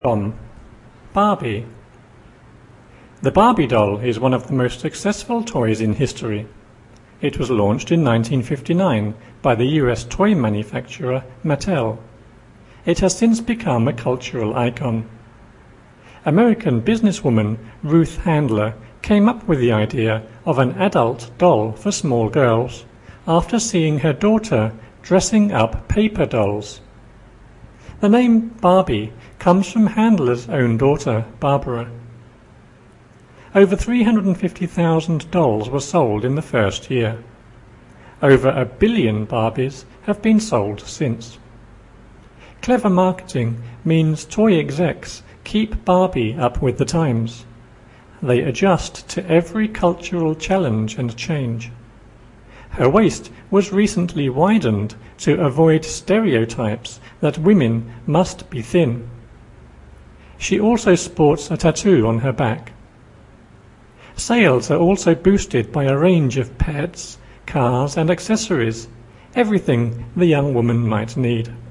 Tom. Barbie. The Barbie doll is one of the most successful toys in history. It was launched in 1959 by the US toy manufacturer Mattel. It has since become a cultural icon. American businesswoman Ruth Handler came up with the idea of an adult doll for small girls after seeing her daughter dressing up paper dolls. The name Barbie comes from Handler's own daughter, Barbara. Over 350,000 dolls were sold in the first year. Over 1 billion Barbies have been sold since. Clever marketing means toy execs keep Barbie up with the times. They adjust to every cultural challenge and change. Her waist was recently widened to avoid stereotypes that women must be thin. She also sports a tattoo on her back. Sales are also boosted by a range of pets, cars and accessories, everything the young woman might need.